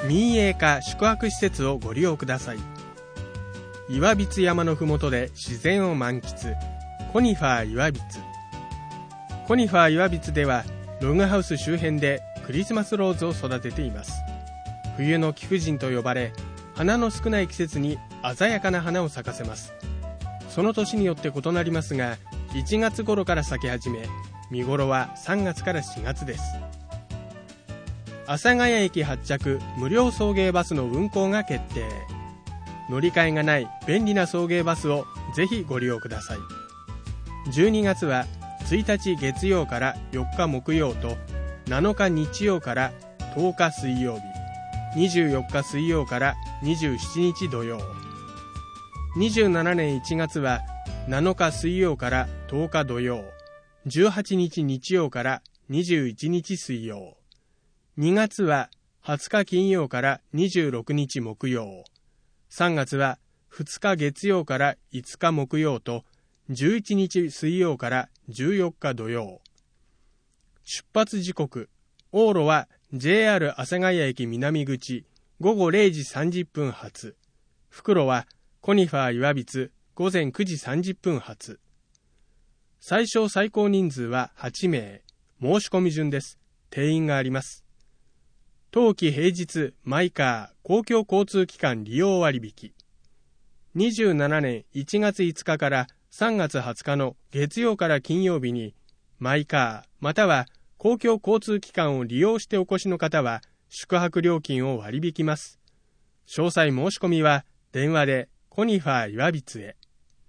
民営化宿泊施設をご利用ください。岩櫃山のふもとで自然を満喫、コニファー岩櫃。コニファー岩櫃ではログハウス周辺でクリスマスローズを育てています。冬の貴婦人と呼ばれ、花の少ない季節に鮮やかな花を咲かせます。その年によって異なりますが、1月頃から咲き始め、見頃は3月から4月です。阿佐ヶ谷駅発着無料送迎バスの運行が決定。乗り換えがない便利な送迎バスをぜひご利用ください。12月は1日月曜から4日木曜と7日日曜から10日水曜日、24日水曜から27日土曜。27年1月は7日水曜から10日土曜、18日日曜から21日水曜。2月は20日金曜から26日木曜。3月は2日月曜から5日木曜と11日水曜から14日土曜。出発時刻、往路は JR 阿佐ヶ谷駅南口午後0時30分発。復路はコニファー岩櫃午前9時30分発。最小最高人数は8名。申し込み順です。定員があります。冬季平日マイカー公共交通機関利用割引。27年1月5日から3月20日の月曜から金曜日にマイカーまたは公共交通機関を利用してお越しの方は宿泊料金を割り引きます。詳細申し込みは電話でコニファー岩櫃へ。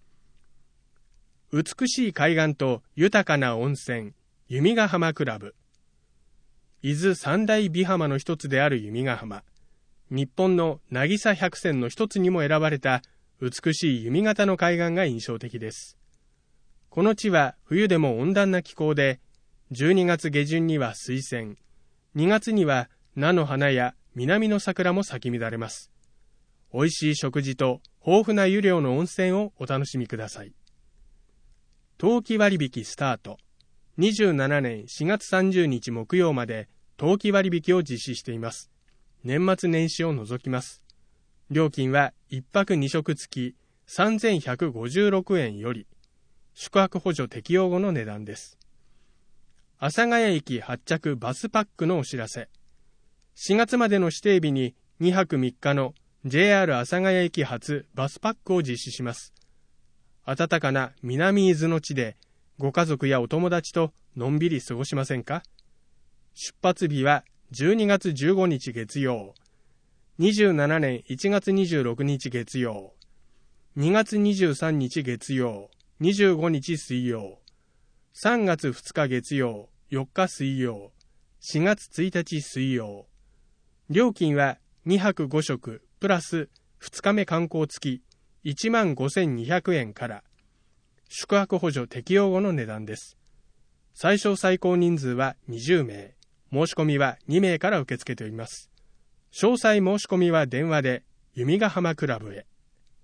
美しい海岸と豊かな温泉、弓ヶ浜クラブ。伊豆三大美浜の一つである弓ヶ浜。日本の渚百選の一つにも選ばれた美しい弓形の海岸が印象的です。この地は冬でも温暖な気候で、12月下旬には水仙、2月には菜の花や南の桜も咲き乱れます。美味しい食事と豊富な湯量の温泉をお楽しみください。冬季割引スタート。27年4月30日木曜まで冬季割引を実施しています。年末年始を除きます。料金は1泊2食付き3156円より、宿泊補助適用後の値段です。阿佐ヶ谷駅発着バスパックのお知らせ。4月までの指定日に2泊3日の JR 阿佐ヶ谷駅発バスパックを実施します。暖かな南伊豆の地でご家族やお友達とのんびり過ごしませんか？出発日は12月15日月曜、27年1月26日月曜、2月23日月曜、25日水曜、3月2日月曜、4日水曜、4月1日水曜。料金は2泊5食プラス2日目観光付き15,200円から。宿泊補助適用後の値段です。最小最高人数は20名。申し込みは2名から受け付けております。詳細申し込みは電話で弓ヶ浜クラブへ。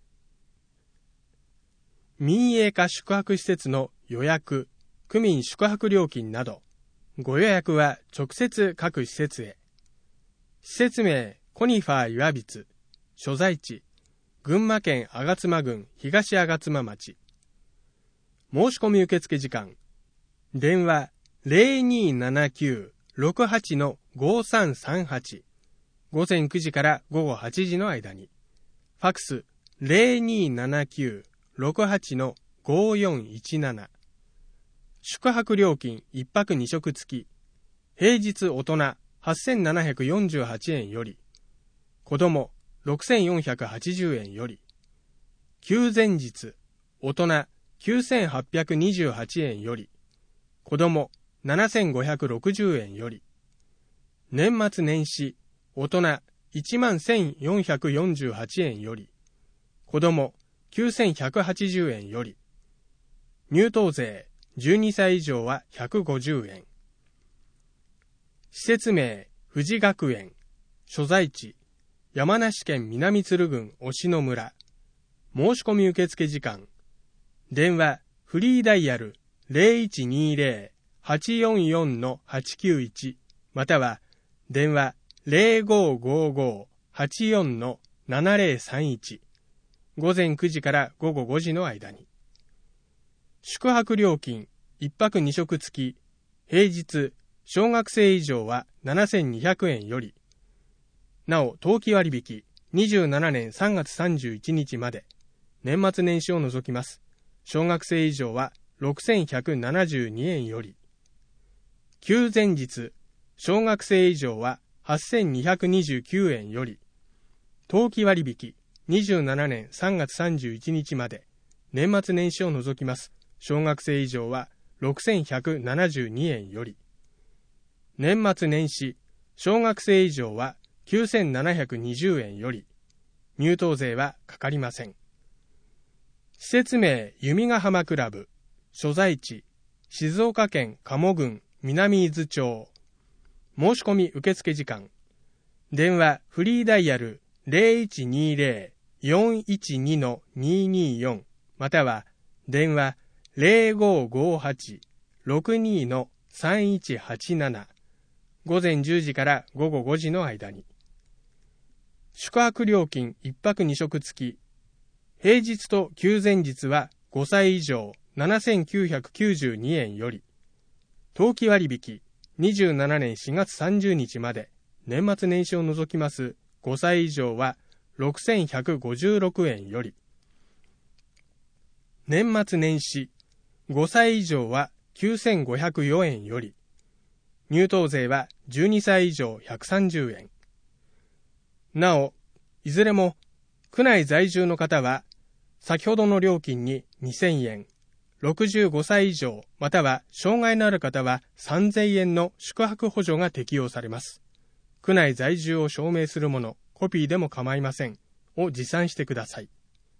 民営化宿泊施設の予約、区民宿泊料金など、ご予約は直接各施設へ。施設名コニファー岩櫃。所在地群馬県吾妻郡東吾妻町。申し込み受付時間。電話 0279-68-5338。午前9時から午後8時の間に。ファクス 0279-68-5417。宿泊料金1泊2食付き。平日大人8,748円より。子供6,480円より。休前日大人9,828円より、子供7,560円より、年末年始大人11,448円より、子供9,180円より、入湯税12歳以上は150円。施設名富士学園。所在地山梨県南鶴郡忍野村。申し込み受付時間。電話フリーダイヤル 0120-844-891 または電話 0555-84-7031、午前9時から午後5時の間に。宿泊料金1泊2食付き、平日小学生以上は7200円より、なお当期割引27年3月31日まで、年末年始を除きます。小学生以上は6172円より、休前日小学生以上は8229円より、当期割引27年3月31日まで、年末年始を除きます。小学生以上は6172円より、年末年始小学生以上は9720円より、入湯税はかかりません。施設名弓ヶ浜クラブ、所在地静岡県賀茂郡南伊豆町。申し込み受付時間、電話フリーダイヤル 0120-412-224 または電話 0558-62-3187、午前10時から午後5時の間に。宿泊料金1泊2食付き、平日と休前日は5歳以上7992円より、当期割引27年4月30日まで、年末年始を除きます5歳以上は6156円より、年末年始5歳以上は9504円より、入湯税は12歳以上130円。なお、いずれも区内在住の方は先ほどの料金に2000円、65歳以上または障害のある方は3000円の宿泊補助が適用されます。区内在住を証明するもの、コピーでも構いませんを持参してください。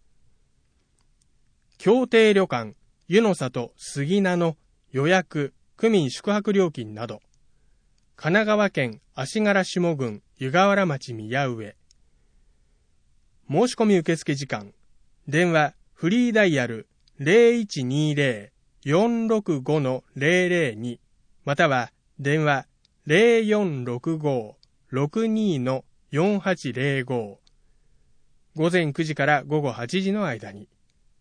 協定旅館湯の里杉名の予約・区民宿泊料金など、神奈川県足柄下郡湯河原町宮上。申し込み受付時間、電話フリーダイヤル 0120-465-002 または電話 0465-62-4805、午前9時から午後8時の間に。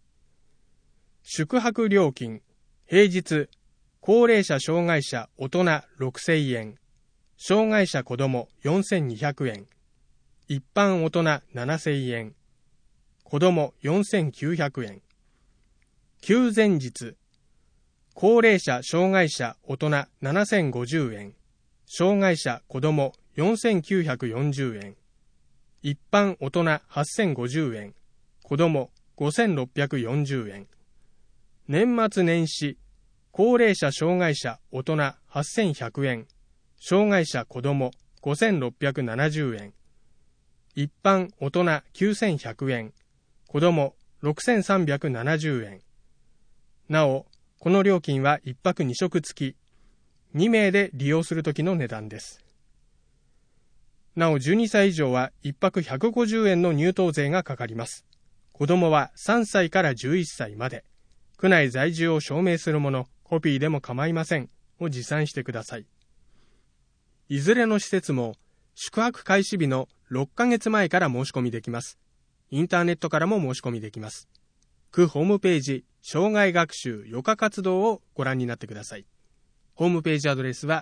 宿泊料金、平日高齢者障害者大人6000円、障害者子ども4200円、一般大人7000円、子ども4900円。休前日、高齢者障害者大人7050円、障害者子ども4940円、一般大人8050円、子ども5640円。年末年始、高齢者障害者大人8100円、障害者子ども5670円、一般大人9100円、子ども6370円。なお、この料金は1泊2食付き、2名で利用するときの値段です。なお、12歳以上は1泊150円の入湯税がかかります。子どもは3歳から11歳まで、区内在住を証明するもの、コピーでも構いませんを持参してください。いずれの施設も宿泊開始日の6ヶ月前から申し込みできます。インターネットからも申し込みできます。区ホームページ、生涯学習余暇活動をご覧になってください。ホームページアドレスは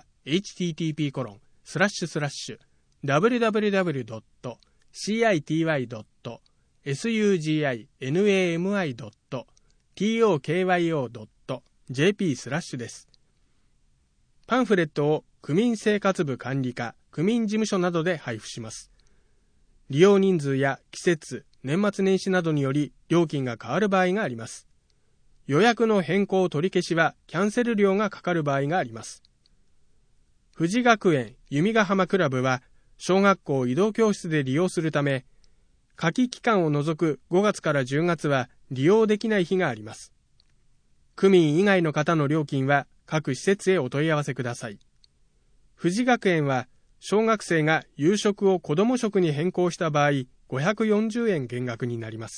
http://www.citynami.tokyo.jp/ です。パンフレットを区民生活部管理課、区民事務所などで配布します。利用人数や季節、年末年始などにより料金が変わる場合があります。予約の変更取り消しはキャンセル料がかかる場合があります。富士学園弓ヶ浜クラブは小学校移動教室で利用するため、夏季期間を除く5月から10月は利用できない日があります。区民以外の方の料金は各施設へお問い合わせください。富士学園は小学生が夕食を子ども食に変更した場合、540円減額になります。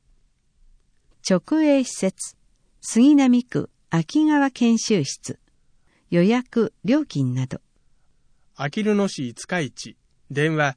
直営施設、杉並区秋川研修室、予約、料金など。 あきる野市五日市、 電話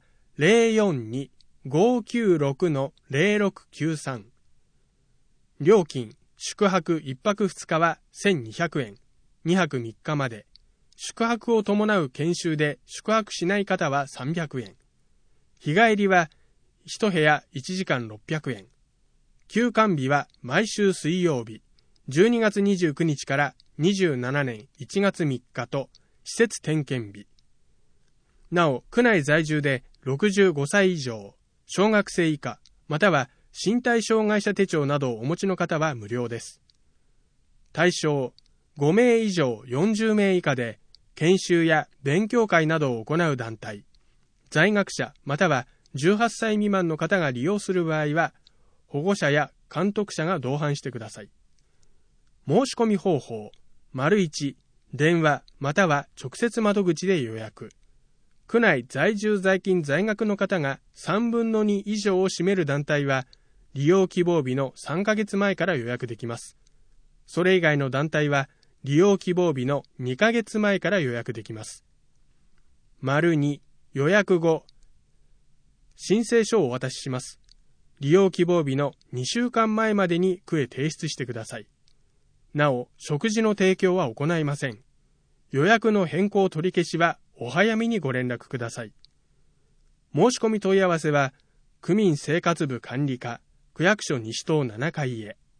042-596-0693。料金、宿泊1泊2日は1200円、2泊3日まで。宿泊を伴う研修で宿泊しない方は300円。日帰りは1部屋1時間600円。休館日は毎週水曜日、12月29日から27年1月3日と施設点検日。なお、区内在住で65歳以上、小学生以下、または身体障害者手帳などをお持ちの方は無料です。対象、5名以上40名以下で、研修や勉強会などを行う団体、在学者または18歳未満の方が利用する場合は、保護者や監督者が同伴してください。申し込み方法、1、電話または直接窓口で予約。区内在住在勤在学の方が3分の2以上を占める団体は、利用希望日の3ヶ月前から予約できます。それ以外の団体は、利用希望日の2ヶ月前から予約できます。2、予約後、申請書をお渡しします。利用希望日の2週間前までに区へ提出してください。なお、食事の提供は行いません。予約の変更取り消しはお早めにご連絡ください。申し込み問い合わせは、区民生活部管理課、区役所西棟7階へ。